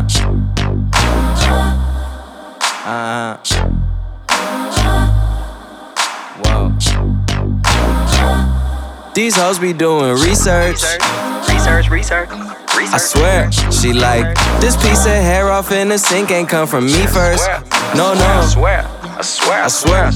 Whoa. These hoes be doing research. I swear, she like, this piece of hair off in the sink ain't come from me first. No, I swear.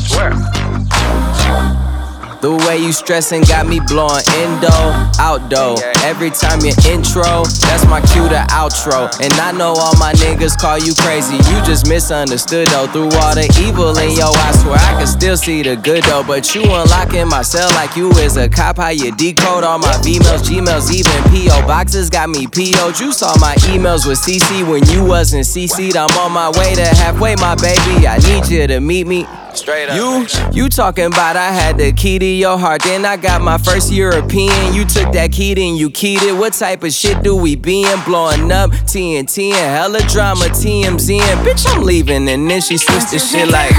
The way you stressin' got me blowing indo, outdo. Every time you intro, that's my cue to outro. And I know all my niggas call you crazy, you just misunderstood though. Through all the evil in yo, I swear I can still see the good though. But you unlocking my cell like you is a cop. How you decode all my V-mails, Gmails, even P.O. boxes got me P.O.'d. You saw my emails with CC when you wasn't CC'd. I'm on my way to halfway, my baby. I need you to meet me. Straight up. You talking about I had the key to your heart, then I got my first European. You took that key, then you keyed it. What type of shit do we be in? Blowing up TNT and hella drama, TMZ and bitch, I'm leaving. And then she switched the shit like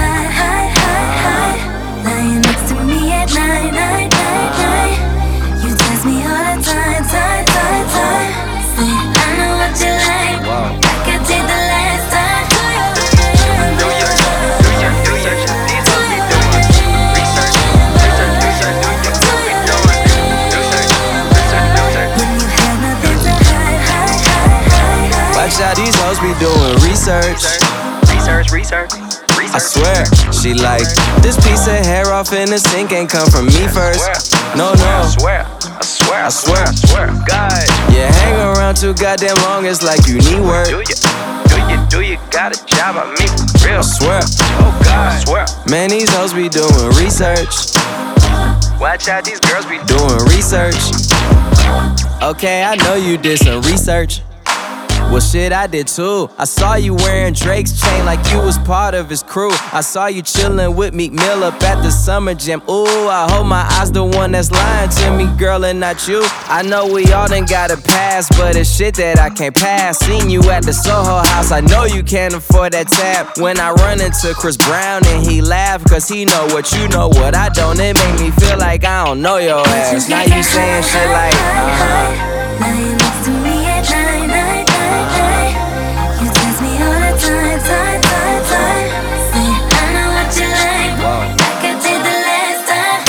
lying next to me at night. You text me all the time. Say, I know what you like. wow. I could take the last time. Watch out, these hoes be doing research. I swear, she like, this piece of hair off in the sink ain't come from me first. No, I swear. God, you hang around too goddamn long, it's like you need work. Do you got a job? I make it real. I swear. Oh God, I swear. Man, these hoes be doing research. Watch out, these girls be Doing research. Okay, I know you did some research. Well, shit, I did too. I saw you wearing Drake's chain like you was part of his crew. I saw you chillin' with Meek Mill up at the summer jam. Ooh, I hope my eyes the one that's lying to me, girl, and not you. I know we all done got a pass, but it's shit that I can't pass. Seen you at the Soho House, I know you can't afford that tab. When I run into Chris Brown and he laugh, cause he know what you know what I don't. It make me feel like I don't know your ass. Now you saying shit like, Lying next to me at night. You text me all the time. Say, I know what you like. I could take the last time.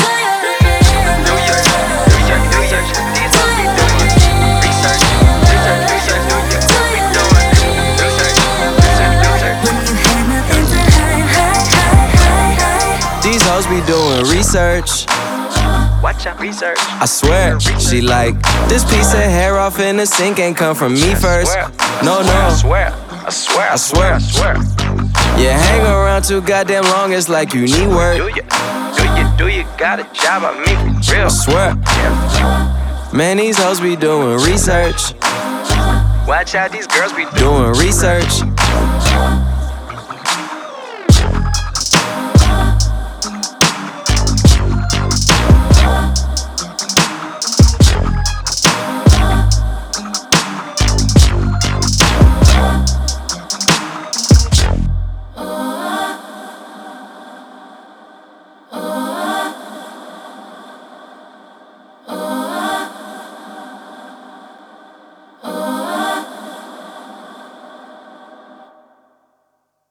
these hoes be doing research. watch out, research. I swear, she like, this piece of hair off in the sink ain't come from me first. No, I swear. you hang around too goddamn long, it's like you need work. Do you got a job? I make it real. I swear. Man, these hoes be doing research. Watch out, these girls be Doing research.